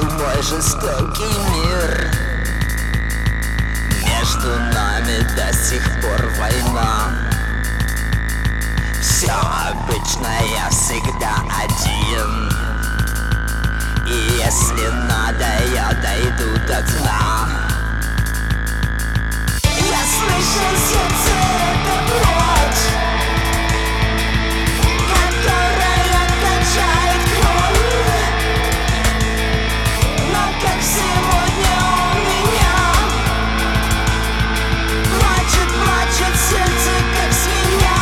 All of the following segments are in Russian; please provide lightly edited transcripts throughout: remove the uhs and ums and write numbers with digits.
Здравствуй, мой жестокий мир. Между нами до сих пор война. Все обычно, я всегда один. И если надо, я дойду до дна. Я слышу сердце, это плоть, которая качает кровь. Но как сегодня у меня плачет сердце, как свинья.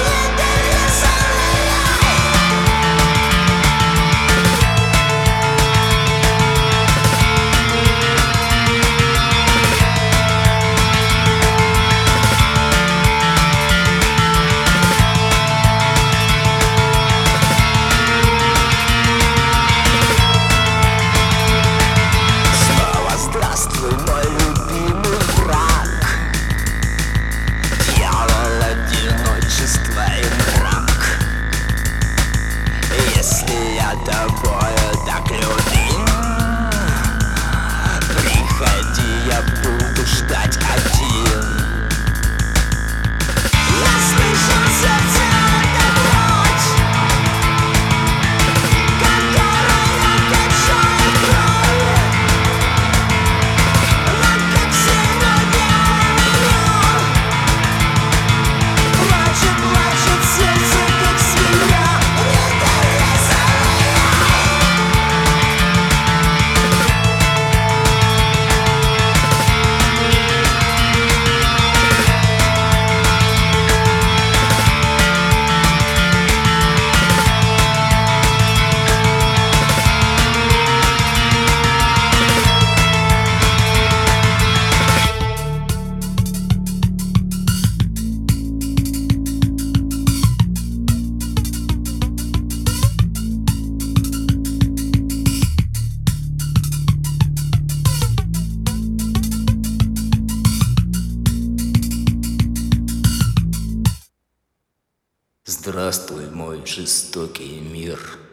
Если я тобою так любим, приходи, я буду ждать один. Я слышу сердце, это плоть, которая качает кровь. Но как сегодня у меня плачет сердце, как свинья. Здравствуй, мой жестокий мир.